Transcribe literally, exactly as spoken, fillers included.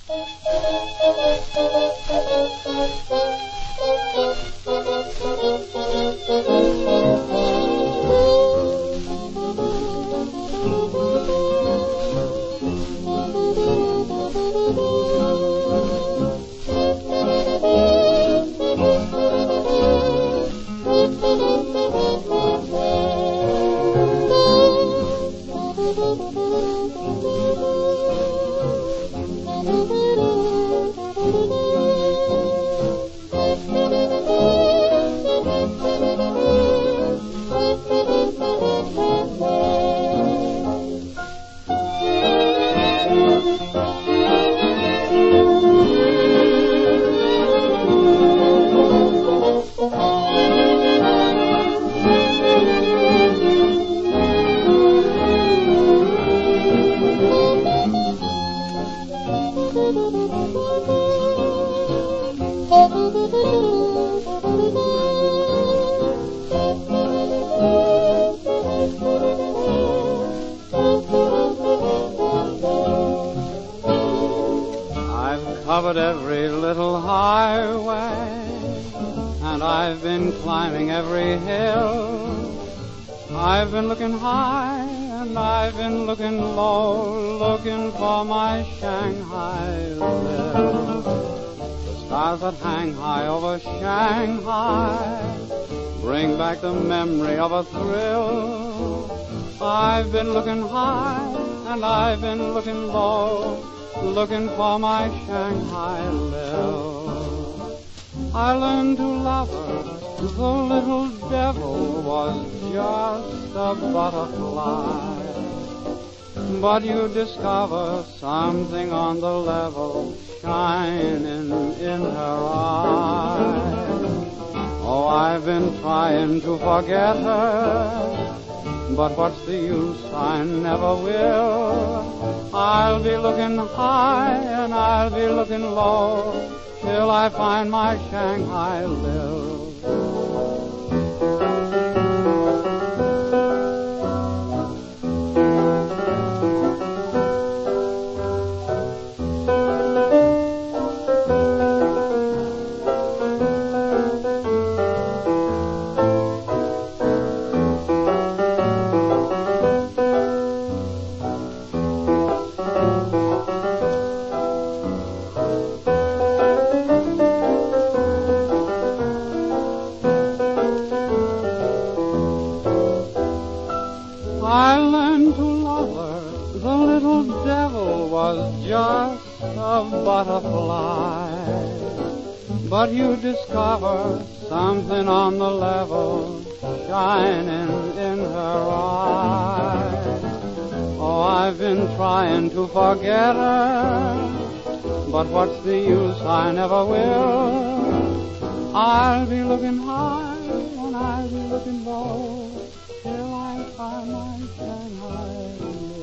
Covered every little highway, and I've been climbing every hill. I've been looking high, and I've been looking low, looking for my Shanghai Lil. The stars that hang high over Shanghai bring back the memory of a thrill. I've been looking high, and I've been looking low, looking for my Shanghai Lil. I learned to love her, the little devil was just a butterfly. But you discover something on the level shining in her eyes. Oh, I've been trying to forget her, but what's the use? I never will. I'll be looking high and I'll be looking low till I find my Shanghai Lil. I learned to love her, the little devil was just a butterfly. But you discover something on the level shining in her eyes. Oh, I've been trying to forget her, but what's the use? I never will. I'll be looking high and I'll be looking low till I find my Shanghai Lil.